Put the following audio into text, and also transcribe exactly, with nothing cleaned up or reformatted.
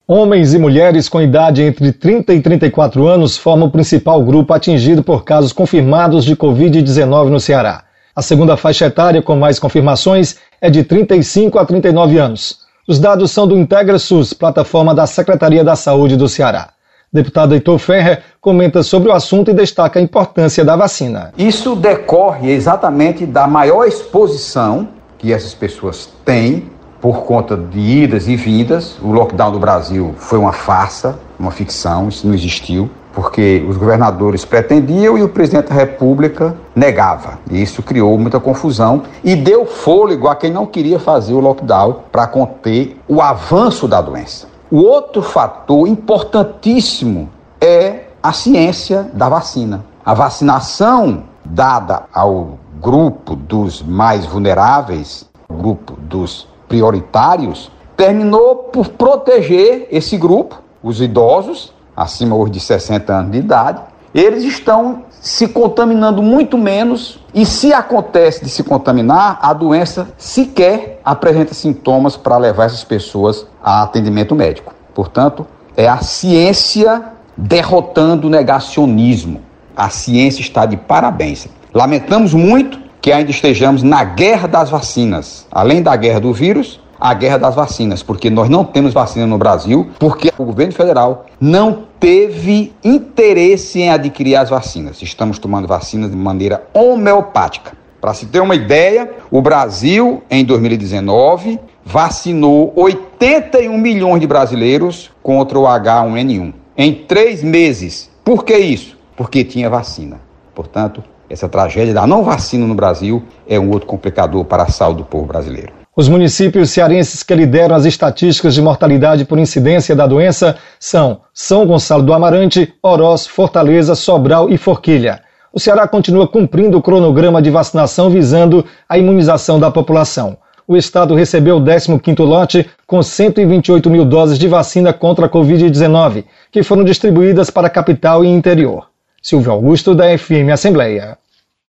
Homens e mulheres com idade entre trinta e trinta e quatro anos formam o principal grupo atingido por casos confirmados de covid dezenove no Ceará. A segunda faixa etária com mais confirmações é de trinta e cinco a trinta e nove anos. Os dados são do IntegraSUS, plataforma da Secretaria da Saúde do Ceará. Deputado Heitor Ferrer comenta sobre o assunto e destaca a importância da vacina. Isso decorre exatamente da maior exposição que essas pessoas têm por conta de idas e vindas. O lockdown do Brasil foi uma farsa, uma ficção, isso não existiu, porque os governadores pretendiam e o presidente da República negava. E isso criou muita confusão e deu fôlego a quem não queria fazer o lockdown para conter o avanço da doença. O outro fator importantíssimo é a ciência da vacina. A vacinação dada ao grupo dos mais vulneráveis, o grupo dos prioritários, terminou por proteger esse grupo, os idosos, acima hoje de sessenta anos de idade. Eles estão se contaminando muito menos e, se acontece de se contaminar, a doença sequer apresenta sintomas para levar essas pessoas a atendimento médico. Portanto, é a ciência derrotando o negacionismo. A ciência está de parabéns. Lamentamos muito que ainda estejamos na guerra das vacinas. Além da guerra do vírus, a guerra das vacinas, porque nós não temos vacina no Brasil, porque o governo federal não teve interesse em adquirir as vacinas. Estamos tomando vacinas de maneira homeopática. Para se ter uma ideia, o Brasil, em dois mil e dezenove, vacinou oitenta e um milhões de brasileiros contra o agá um ene um. Em três meses. Por que isso? Porque tinha vacina. Portanto, essa tragédia da não vacina no Brasil é um outro complicador para a saúde do povo brasileiro. Os municípios cearenses que lideram as estatísticas de mortalidade por incidência da doença são São Gonçalo do Amarante, Oroz, Fortaleza, Sobral e Forquilha. O Ceará continua cumprindo o cronograma de vacinação visando a imunização da população. O estado recebeu o décimo quinto lote com cento e vinte e oito mil doses de vacina contra a covid dezenove, que foram distribuídas para a capital e interior. Silvio Augusto, da F M Assembleia.